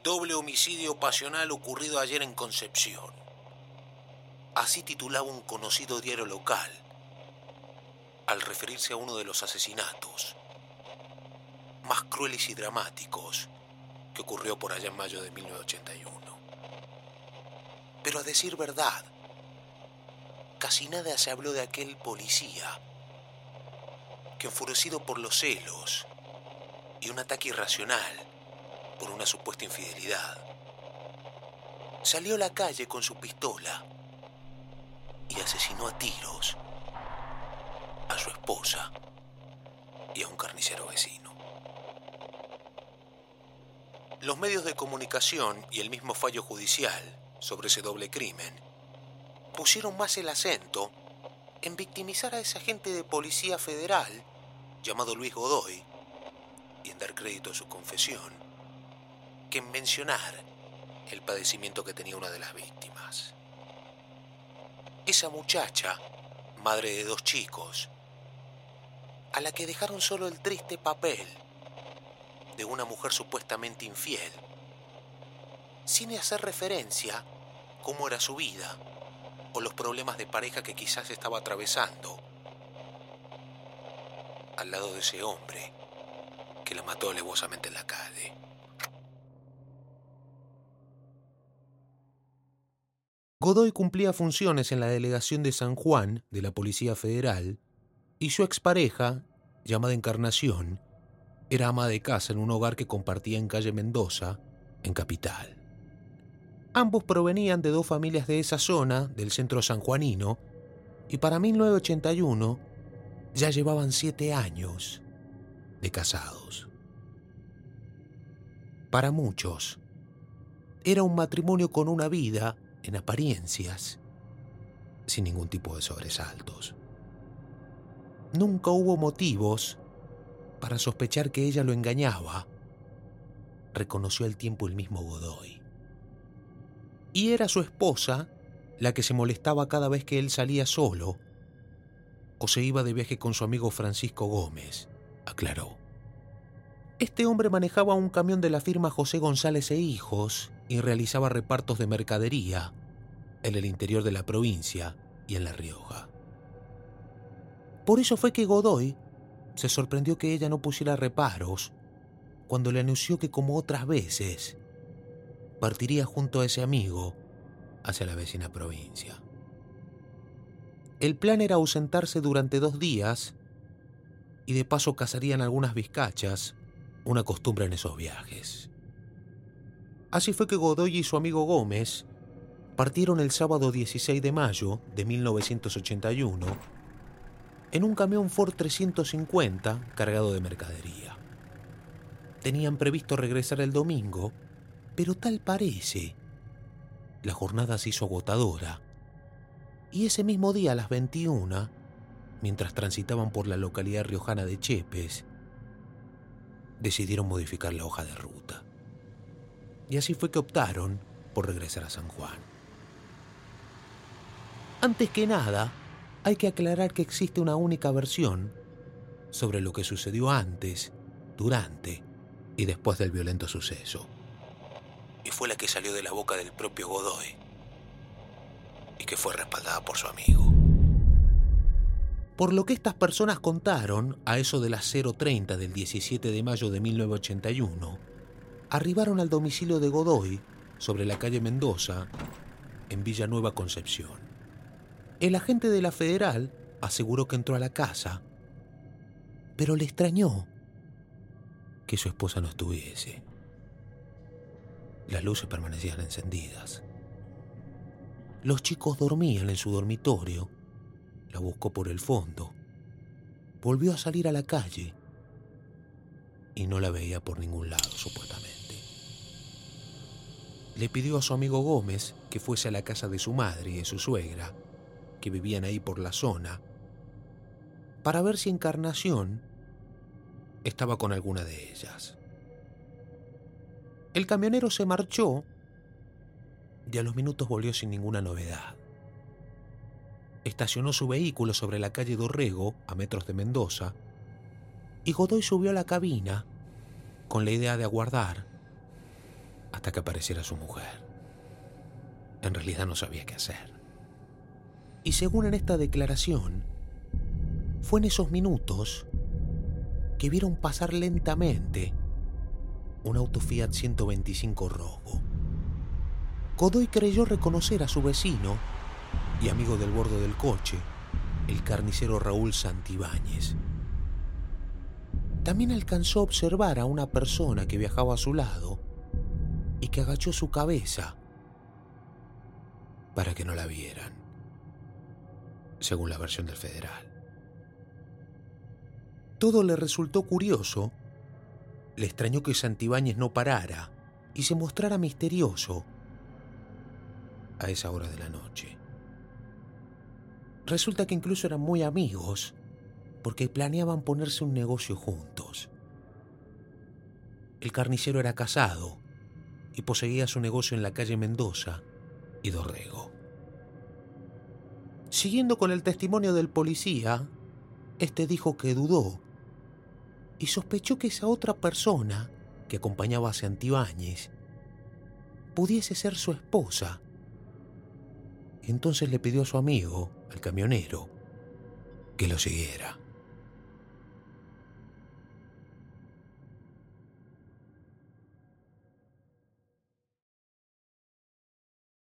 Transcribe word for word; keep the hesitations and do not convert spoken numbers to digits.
Doble homicidio pasional ocurrido ayer en Concepción. Así titulaba un conocido diario local al referirse a uno de los asesinatos más crueles y dramáticos que ocurrió por allá en mayo de mil novecientos ochenta y uno. Pero a decir verdad, casi nada se habló de aquel policía que, enfurecido por los celos y un ataque irracional por una supuesta infidelidad, salió a la calle con su pistola y asesinó a tiros a su esposa y a un carnicero vecino. Los medios de comunicación y el mismo fallo judicial sobre ese doble crimen pusieron más el acento en victimizar a ese agente de policía federal llamado Luis Godoy y en dar crédito a su confesión que en mencionar el padecimiento que tenía una de las víctimas. Esa muchacha, madre de dos chicos, a la que dejaron solo el triste papel de una mujer supuestamente infiel, sin hacer referencia a cómo era su vida o los problemas de pareja que quizás estaba atravesando al lado de ese hombre que la mató alevosamente en la calle. Godoy cumplía funciones en la delegación de San Juan de la Policía Federal y su expareja, llamada Encarnación, era ama de casa en un hogar que compartía en calle Mendoza, en Capital. Ambos provenían de dos familias de esa zona, del centro sanjuanino, y para mil novecientos ochenta y uno ya llevaban siete años de casados. Para muchos, era un matrimonio con una vida, en apariencias, sin ningún tipo de sobresaltos. Nunca hubo motivos para sospechar que ella lo engañaba, reconoció al tiempo el mismo Godoy. Y era su esposa la que se molestaba cada vez que él salía solo o se iba de viaje con su amigo Francisco Gómez, aclaró. Este hombre manejaba un camión de la firma José González e Hijos y realizaba repartos de mercadería en el interior de la provincia y en La Rioja. Por eso fue que Godoy se sorprendió que ella no pusiera reparos cuando le anunció que, como otras veces, partiría junto a ese amigo hacia la vecina provincia. El plan era ausentarse durante dos días y de paso cazarían algunas vizcachas, una costumbre en esos viajes. Así fue que Godoy y su amigo Gómez partieron el sábado dieciséis de mayo de mil novecientos ochenta y uno en un camión Ford trescientos cincuenta cargado de mercadería. Tenían previsto regresar el domingo, pero tal parece, la jornada se hizo agotadora y ese mismo día a las veintiuna, mientras transitaban por la localidad riojana de Chepes, decidieron modificar la hoja de ruta. Y así fue que optaron por regresar a San Juan. Antes que nada, hay que aclarar que existe una única versión sobre lo que sucedió antes, durante y después del violento suceso. Y fue la que salió de la boca del propio Godoy y que fue respaldada por su amigo. Por lo que estas personas contaron, a eso de las cero treinta del diecisiete de mayo de mil novecientos ochenta y uno, arribaron al domicilio de Godoy sobre la calle Mendoza, en Villanueva Concepción. El agente de la Federal aseguró que entró a la casa, pero le extrañó que su esposa no estuviese. Las luces permanecían encendidas. Los chicos dormían en su dormitorio. La buscó por el fondo. Volvió a salir a la calle y no la veía por ningún lado, supuestamente. Le pidió a su amigo Gómez que fuese a la casa de su madre y de su suegra, que vivían ahí por la zona, para ver si Encarnación estaba con alguna de ellas. El camionero se marchó y a los minutos volvió sin ninguna novedad. Estacionó su vehículo sobre la calle Dorrego, a metros de Mendoza, y Godoy subió a la cabina con la idea de aguardar hasta hasta que apareciera su mujer. En realidad no sabía qué hacer. Y según en esta declaración, fue en esos minutos que vieron pasar lentamente un auto Fiat ciento veinticinco rojo. Godoy creyó reconocer a su vecino y amigo del bordo del coche, el carnicero Raúl Santibáñez. También alcanzó a observar a una persona que viajaba a su lado y que agachó su cabeza para que no la vieran, según la versión del federal. Todo le resultó curioso. Le extrañó que Santibáñez no parara y se mostrara misterioso a esa hora de la noche. Resulta que incluso eran muy amigos porque planeaban ponerse un negocio juntos. El carnicero era casado y poseía su negocio en la calle Mendoza y Dorrego. Siguiendo con el testimonio del policía, este dijo que dudó y sospechó que esa otra persona que acompañaba a Santibáñez pudiese ser su esposa. Entonces le pidió a su amigo, al camionero, que lo siguiera.